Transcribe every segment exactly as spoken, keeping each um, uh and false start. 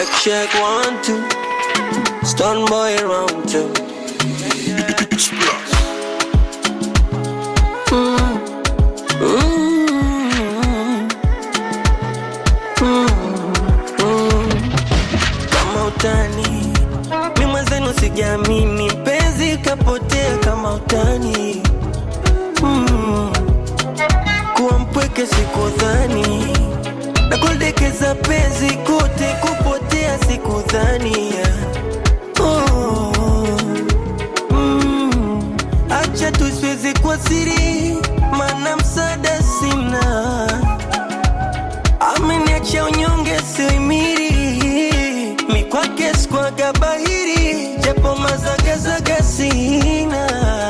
Check, check, one, two. Stun boy round two. Mm. Mm. Mm. Mm. Kama utani mimi mwenzenu sijaamini, penzi kapotea kama utani. Mm. Kuwa mpweke sikudhani, na kuldekeza penzi kote kupotea sikudhani. Oh. Mm. Acha tusiweze kwa siri, maana msaada sina. Ameniacha unyonge siimiri, mi kwake sikwaga bahiri, japo mazagazaga sina.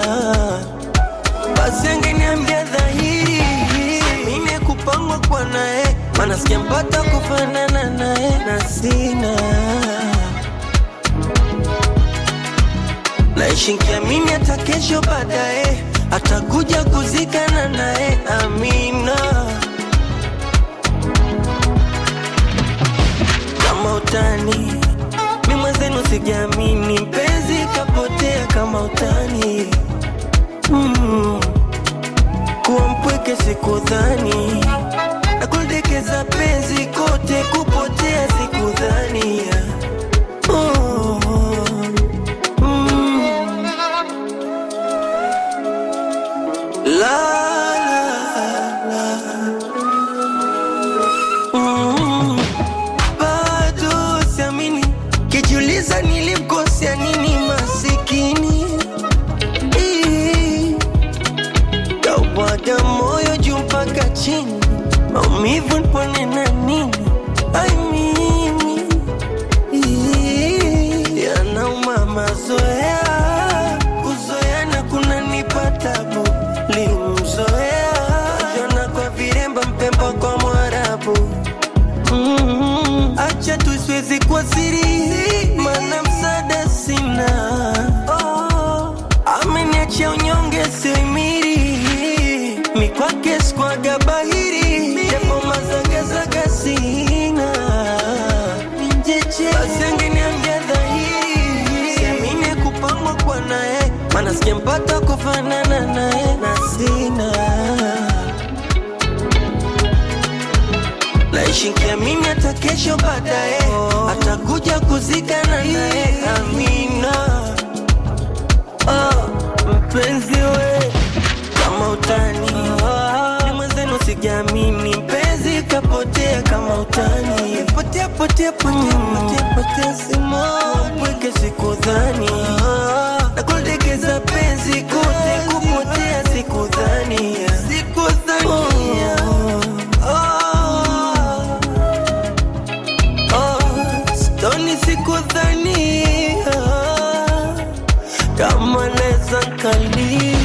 Basi angeniambia dhahiri, mine kupangwa kwa nae, maana sijampata kufanana nae na sina. Naishi nikiamini hata kesho baadaye atakuja kuzikana nae, amina. Kama utani mimi mwenzenu sijaamini, penzi kapotea kama utani. Mm. Kuwa mpweke sikudhani, na kuldekeza penzi kote kupotea sikudhani. Oh. Mm. La la la. Mm. Bado siamini, kijiuliza nilimkosea nini masikini. Kaubwaga moyo juu mpaka chini, maumivu nipone na nini. Ai mimi yanauma mazoea, kuzoeana kunanipa tabu. Limzoea jona kwa viremba, mpemba kwa mwarabu. Mm-hmm. Acha tusiwezi kwa siri, maana msaada sina. Oh. Ameniacha unyonge siimiri, mi kwake sikwaga bahiri, japo mazagazaga sina. Basi angeniambia dhahiri, siamini kupangwa kwa nae, maana sijampata kufanana nae na sina. Naishi nikiamini hata kesho baadaye atakuja kuzikana nae, amina. Oh, mpenzi we kama utani, mimi mwenzenu sijaamini, penzi kapotea kama utani. Potea potea potea potea potea simo, mpweke sikudhani, na kuldekeza penzi kote kupotea sikudhani. Sikudhani. Oh. Oh. Stoni sikudhani kama neza nkali.